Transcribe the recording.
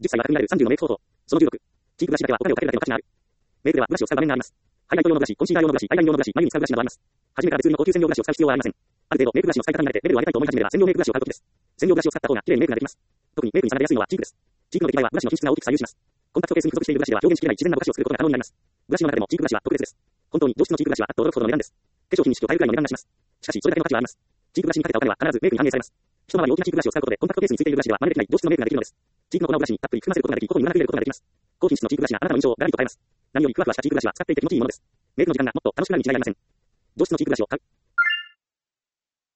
10歳は匠になる30のメイク方法。その16。チークブラシだけはお金をかけるだけの価値がある。メイクではブラシを使う場面があります。ハイライト用のブラシ、コンシーラー用のブラシ、アイライン用のブラシ、眉に使うブラシなどあります。初めから別売りの高級専用ブラシを使う必要はありません。ある程度メイクブラシの使い方に慣れてレベルを上げたいと思い始めれば専用メイクブラシを買うときです。専用ブラシを使った方が綺麗にメイクができます。特にメイクに下がりやすいのはチークです。チークの出来栄えはブラシの品質が大きく左右します。コンタクトケースに付属しているブラシでは表現しきれない自然なぼかしを作ることが可能になります。ブラシの中でもチークブラシは特別です。本当に上質のチークブラシはあっと驚くほどの値段です。化粧品に式を買うくらいの値段がします。しかしそれだけの価値はあります。チークブラシにかけたお金は必ずメイクに反映されます。一回り大きなチークブラシを使うことでコンタクトケースに付いているブラシでは真似できない上質のメイクができるのです。チークの粉をブラシにたっぷり含ませることができ、個々に無駄なく入れることができます。高品質のチークブラシがあなたの印象をガラリと変えます。何よりふわふわしたチークブラシは使っていて気持ちいいものです。メイクの時間がもっと楽しくなるに違いありません。上質のチークブラシを買う。